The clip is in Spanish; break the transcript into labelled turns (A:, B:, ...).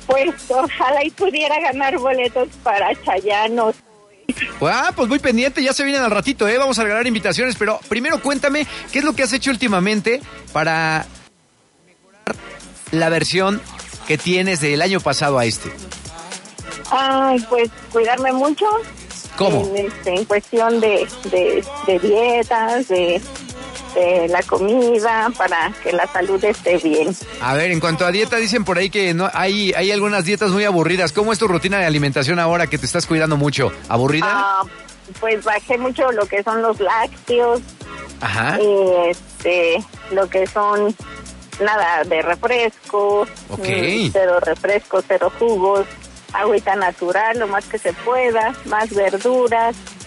A: Pues ojalá y pudiera ganar boletos para Chayanne.
B: Pues muy pendiente, ya se vienen al ratito, vamos a regalar invitaciones, pero primero cuéntame, ¿qué es lo que has hecho últimamente para mejorar la versión que tienes del año pasado a este?
A: Pues cuidarme mucho.
B: ¿Cómo?
A: En cuestión de dietas, de la comida, para que la salud esté bien.
B: A ver, en cuanto a dieta, dicen por ahí que no hay algunas dietas muy aburridas. ¿Cómo es tu rutina de alimentación ahora que te estás cuidando mucho? ¿Aburrida?
A: Pues bajé mucho lo que son los lácteos.
B: Ajá.
A: Lo que son nada de refresco.
B: Ok.
A: Cero refrescos, cero jugos, agüita natural, lo más que se pueda, más verduras.